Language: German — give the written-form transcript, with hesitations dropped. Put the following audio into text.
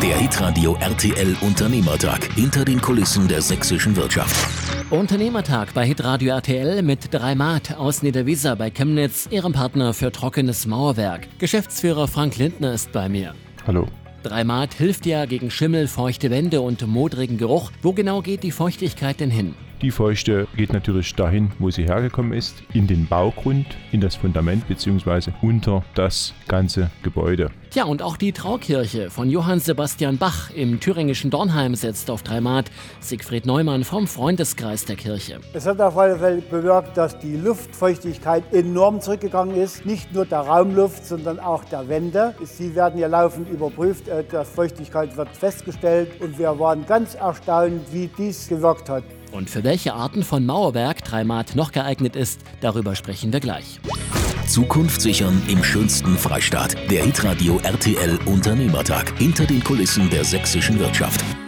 Der Hitradio RTL Unternehmertag. Hinter den Kulissen der sächsischen Wirtschaft. Unternehmertag bei Hitradio RTL mit 3MAT aus Niederwiesa bei Chemnitz, ihrem Partner für trockenes Mauerwerk. Geschäftsführer Frank Lindner ist bei mir. Hallo. 3MAT hilft ja gegen Schimmel, feuchte Wände und modrigen Geruch. Wo genau geht die Feuchtigkeit denn hin? Die Feuchte geht natürlich dahin, wo sie hergekommen ist, in den Baugrund, in das Fundament bzw. unter das ganze Gebäude. Tja, und auch die Traukirche von Johann Sebastian Bach im thüringischen Dornheim setzt auf 3MAT. Siegfried Neumann vom Freundeskreis der Kirche. Es hat auf alle Fälle bewirkt, dass die Luftfeuchtigkeit enorm zurückgegangen ist. Nicht nur der Raumluft, sondern auch der Wände. Sie werden ja laufend überprüft, die Feuchtigkeit wird festgestellt und wir waren ganz erstaunt, wie dies gewirkt hat. Und für welche Arten von Mauerwerk 3MAT noch geeignet ist, darüber sprechen wir gleich. Zukunft sichern im schönsten Freistaat. Der Hitradio RTL Unternehmertag. Hinter den Kulissen der sächsischen Wirtschaft.